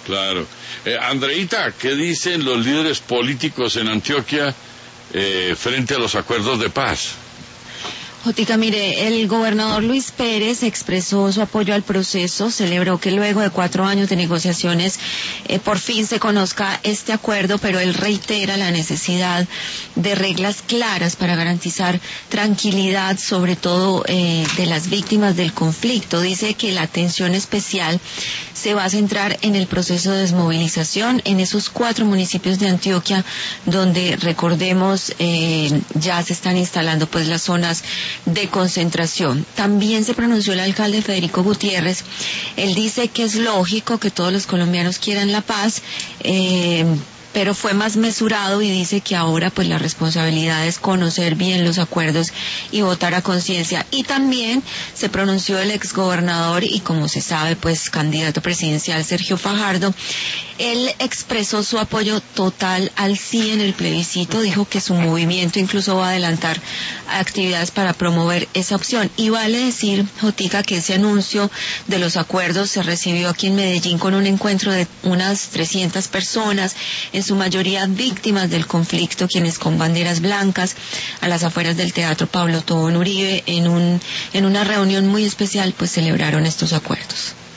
Claro. Andreita, ¿qué dicen los líderes políticos en Antioquia frente a los acuerdos de paz? Jotica, mire, el gobernador Luis Pérez expresó su apoyo al proceso, celebró que luego de 4 años de negociaciones por fin se conozca este acuerdo, pero él reitera la necesidad de reglas claras para garantizar tranquilidad, sobre todo de las víctimas del conflicto. Dice que la atención especial se va a centrar en el proceso de desmovilización en esos 4 municipios de Antioquia donde, recordemos, ya se están instalando pues las zonas de concentración. También se pronunció el alcalde Federico Gutiérrez. Él dice que es lógico que todos los colombianos quieran la paz, pero fue más mesurado y dice que ahora pues la responsabilidad es conocer bien los acuerdos y votar a conciencia. Y también se pronunció el exgobernador y, como se sabe, pues candidato presidencial Sergio Fajardo. Él expresó su apoyo total al sí en el plebiscito, dijo que su movimiento incluso va a adelantar actividades para promover esa opción. Y vale decir, Jotica, que ese anuncio de los acuerdos se recibió aquí en Medellín con un encuentro de unas 300 personas, en su mayoría víctimas del conflicto, quienes con banderas blancas a las afueras del Teatro Pablo Tobón Uribe en una reunión muy especial pues celebraron estos acuerdos.